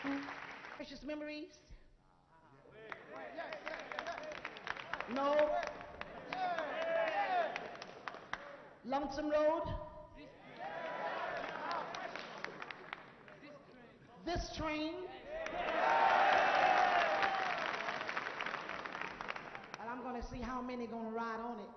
Precious memories? No. Lonesome Road? This train? And I'm going to see how many going to ride on it.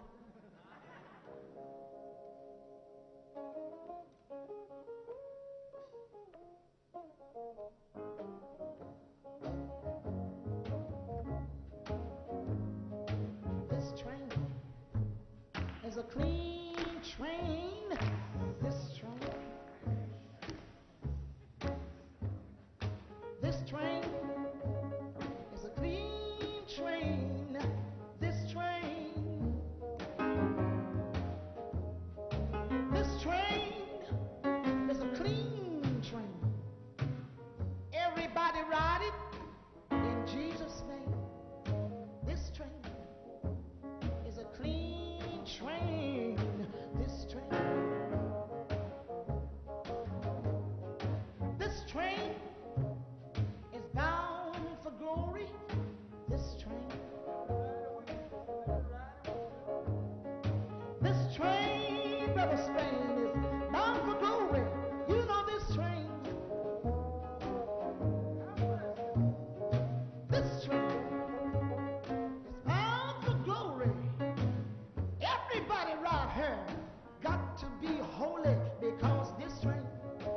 This train is a clean train. This train. This train is a clean train. This train. This train is a clean train. Everybody ride it in Jesus' name. This train is a clean train. This train. This train is bound for glory. This train. This train, Brother Spain, is bound for glory. You know this train. This train is bound for glory. Everybody right here got to be holy because this train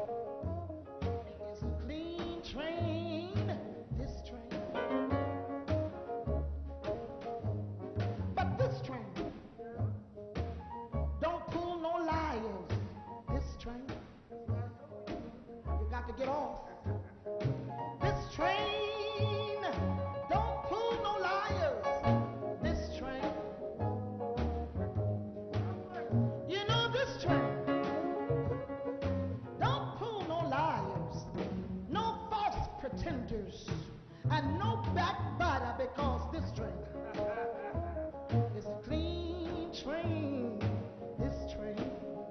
is a clean train. This train. But this train don't pull no liars. This train, you got to get off. This train don't pull no liars. This train, you know this train don't pull no liars, no false pretenders, and no backbiter because this train is a clean train. This train.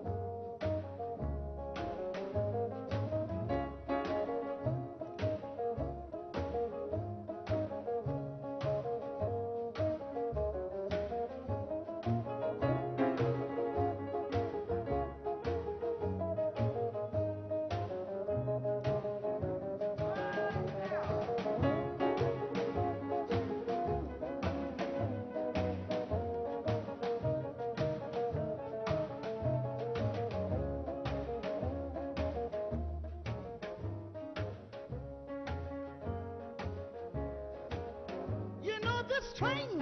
You know this train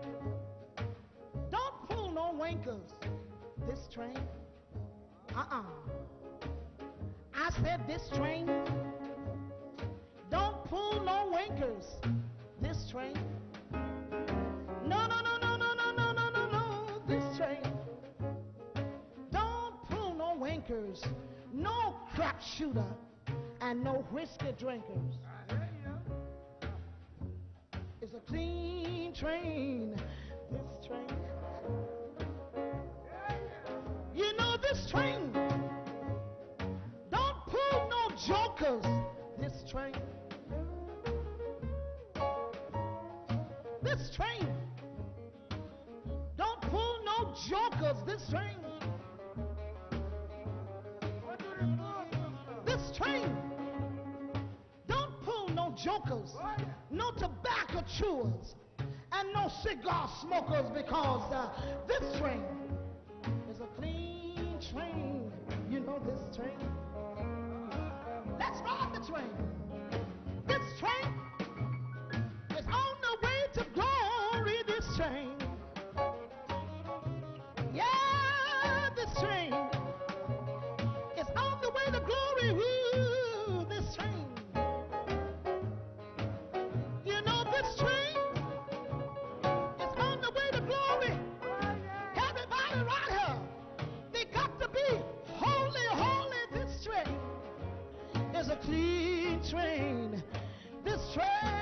don't pull no wankers. This train, I said this train don't pull no wankers. This train, no, no, no, no, no, no, no, no, no, no. This train don't pull no wankers, no crap shooter, and no whiskey drinkers. It's a clean train. This train. You know this train don't pull no jokers. This train. This train don't pull no jokers. This train. This train don't pull no jokers, no tobacco chewers, and no cigar smokers because this train is a clean train. You know this train. Let's ride the train. This train is on the way to glory. This train. Yeah, this train is on the way to glory. Woo, this train. You know this train is on the way to glory. Everybody right here, they got to be holy, holy. This train is a clean train. This train